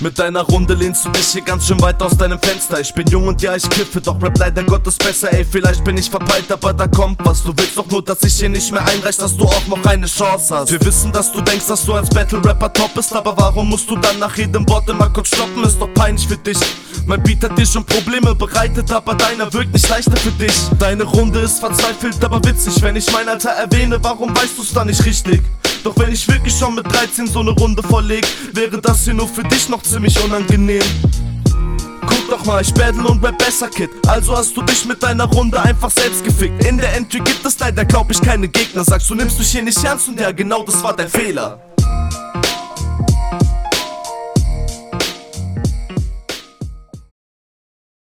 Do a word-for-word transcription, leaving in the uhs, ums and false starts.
Mit deiner Runde lehnst du dich hier ganz schön weit aus deinem Fenster. Ich bin jung und ja, ich kiffe, doch Rap leider Gottes besser. Ey, vielleicht bin ich verpeilt, aber da kommt was. Du willst doch nur, dass ich hier nicht mehr einreich, dass du auch noch eine Chance hast. Wir wissen, dass du denkst, dass du als Battle-Rapper top bist, aber warum musst du dann nach jedem Wort immer kurz stoppen? Ist doch peinlich für dich. Mein Beat hat dir schon Probleme bereitet, aber deiner wirkt nicht leichter für dich. Deine Runde ist verzweifelt, aber witzig. Wenn ich mein Alter erwähne, warum weißt du's dann nicht richtig? Doch wenn ich wirklich schon mit dreizehn so ne Runde vorleg, wäre das hier nur für dich noch ziemlich unangenehm. Guck doch mal, ich battle und rap besser, Kid. Also hast du dich mit deiner Runde einfach selbst gefickt. In der Entry gibt es leider, glaub ich, keine Gegner. Sagst du, nimmst mich hier nicht ernst und ja, genau das war dein Fehler.